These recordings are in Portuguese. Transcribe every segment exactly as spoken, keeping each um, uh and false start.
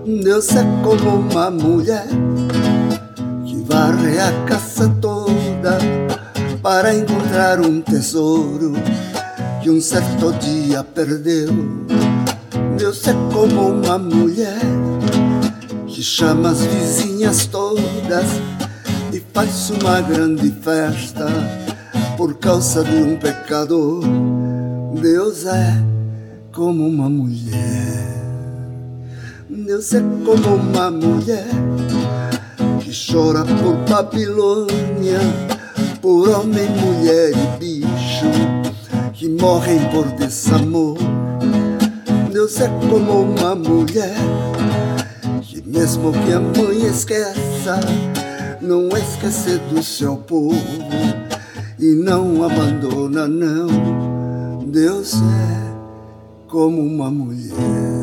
Deus é como uma mulher que varre a casa toda para encontrar um tesouro que um certo dia perdeu. Deus é como uma mulher que chama as vizinhas todas e faz uma grande festa por causa de um pecador. Deus é como uma mulher. Deus é como uma mulher que chora por Babilônia, por homem, mulher e bicho que morrem por desamor. Deus é como uma mulher que mesmo que a mãe esqueça, não esquece do seu povo e não abandona, não. Deus é como uma mulher.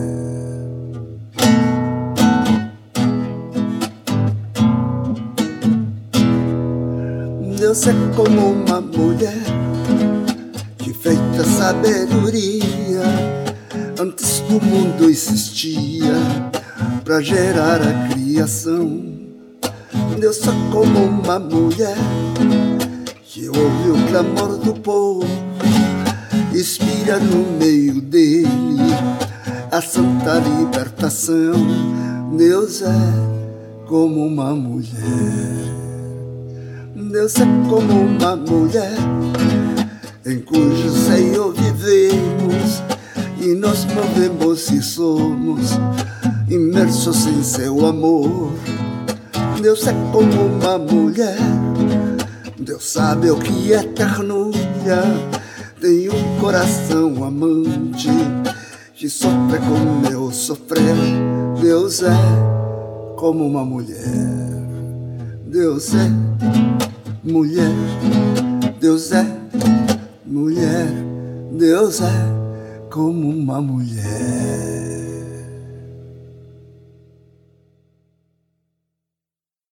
Deus é como uma mulher que feita sabedoria antes do mundo existia pra gerar a criação. Deus é como uma mulher que ouve o clamor do povo, inspira no meio dele a santa libertação. Deus é como uma mulher. Deus é como uma mulher em cujo seio vivemos e nos movemos e somos imersos em seu amor. Deus é como uma mulher, Deus sabe o que é ternura, tem um coração amante que sofre com meu sofrer. Deus é como uma mulher. Deus é mulher, Deus é mulher, Deus é como uma mulher.